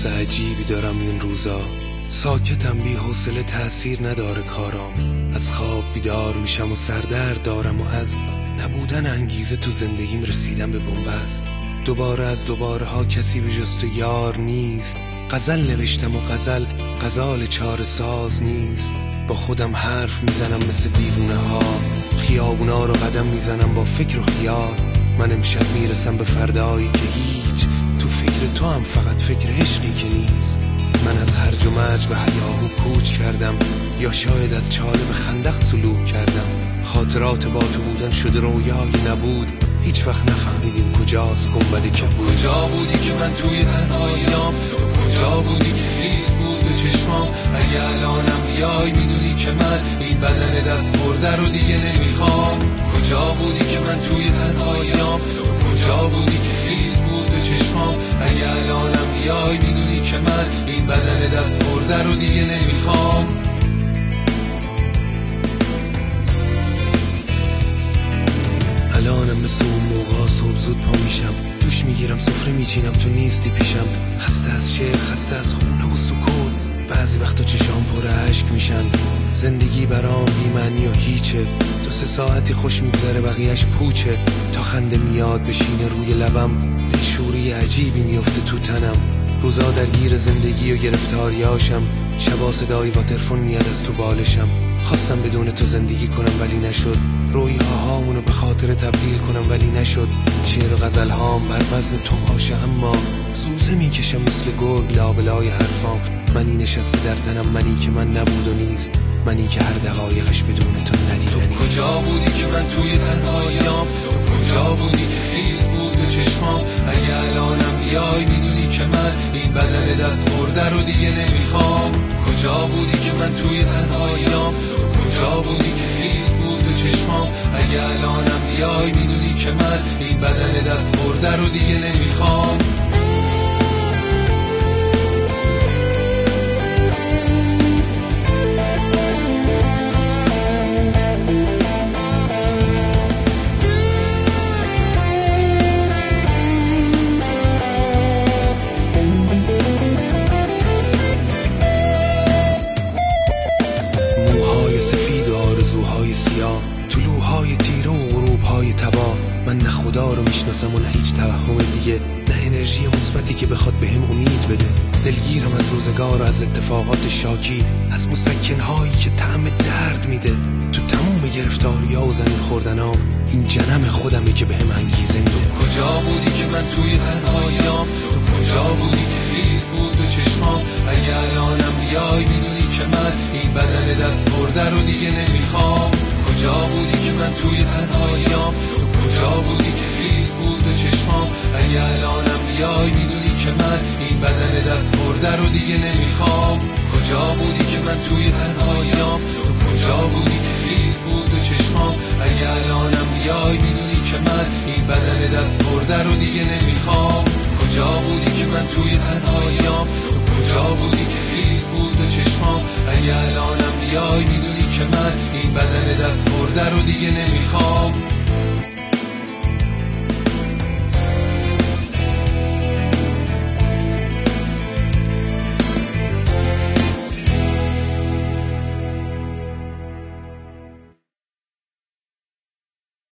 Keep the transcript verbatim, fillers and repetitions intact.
حس عجیبی دارم این روزا، ساکتم بی حوصله، تأثیر نداره کارام. از خواب بیدار میشم و سردرد دارم و از نبودن انگیزه تو زندگیم رسیدم به بنبست. دوباره از دوباره ها کسی به جز تو یار نیست. غزل نوشتم و غزل غزال چاره ساز نیست. با خودم حرف میزنم مثل دیوونه ها، خیابونا رو قدم میزنم با فکر و خیال. من امشب میرسم به فردایی که هیچ، تو فکر تو هم فقط فکر عشقی که نیست. من از هرج و مرج به هیاهو کوچ کردم، یا شاید از چاله به خندق سلوک کردم. خاطرات با تو بودن شده رویایی نبود، هیچ وقت نفهمیدیم کجاست گنبد کبود. کجا بودی که من توی تنهاییام؟ کجا بودی که خیس بود به چشمام؟ اگه الانم بیای میدونی که من این بدن دست خورده رو دیگه نمیخوام. کجا بودی که من توی تنهاییام؟ کجا بودی که خیس بود به چشمام؟ اگه الانم بیای میدونی که من این بدن دست خورده رو دیگه نمیخوام. الانم مثل اون موقع صبح زود پا میشم، دوش میگیرم سفره میچینم تو نیستی پیشم. خسته از شعر، خسته از خونه و سکون، بعضی وقتا چشام پر اشک میشن. زندگی برام بی معنی و هیچه، دو سه ساعتی خوش میگذره بقیهش پوچه. تا خنده میاد بشینه روی لبم، دلشوری عجیبی میفته تو تنم. روزا درگیر زندگی و گرفتاریاشم، شبا صدای واترفون میاد از تو بالشم. خواستم بدون تو زندگی کنم ولی نشد، رویاهامونو به خاطر تبدیل کنم ولی نشد. شعر و غزل هام بر وزن تو باشه، اما زوزه میکشم مثل گرگ لابلای حرفام. منی نشسته در تنم، منی که من نبود و نیست، منی که هر دقایقش بدون تو ندیدنی. تو کجا بودی که من توی تنهاییام؟ کجا بودی که خیس بود به چشمام؟ اگه الانم بیای میدونی که من این بدن دست خورده رو دیگه نمیخوام. کجا بودی که من توی تنهاییام؟ کجا بودی که خیس بود به چشمام؟ اگه الانم بیای میدونی که من این بدن دست خورده رو دیگه نمیخوام. طلوعهای تیره و غروبهای تباه، من نه خدا رو میشناسم و نه هیچ توهم دیگه، نه انرژی مثبتی که بخواد بهم امید بده. دلگیرم از روزگار و از اتفاقات شاکی، از مسکنهایی که طعم درد میده. تو تموم گرفتاری‌ها و زمین خوردنام، این جنم خودمه که بهم انگیزه میده. کجا بودی که من توی تنهاییام؟ کجا بودی که خیس بود به چشمام؟ اگه الانم بیای میدونی که من این بدن دست خورده رو دیگه نمیخوام. کجا بودی که من توی تنهاییام؟ کجا بودی که خیس بود به چشمام؟ اگه الانم بیای میدونی که من این بدن دست خورده رو دیگه نمیخوام. کجا بودی که من توی تنهاییام؟ کجا بودی که خیس بود به چشمام؟ اگه الانم بیای میدونی که من این بدن دست خورده رو دیگه نمیخوام. کجا بودی که من توی تنهاییام؟ کجا بودی که خیس بود به چشمام؟ اگه الانم بیای میدونی که من این بدن دست خورده رو دیگه نمیخوام.